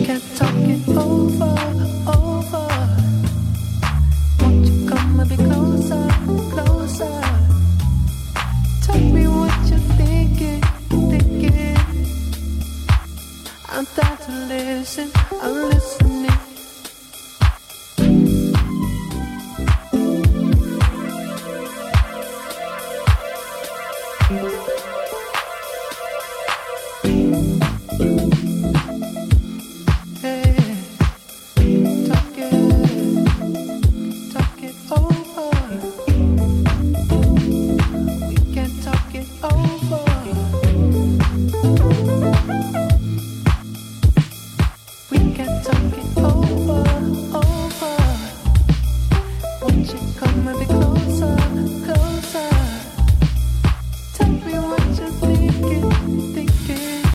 can't talk it over, over. Won't you come a bit closer, closer? Tell me what you're thinking, thinking. I'm down to listen, I'm listening.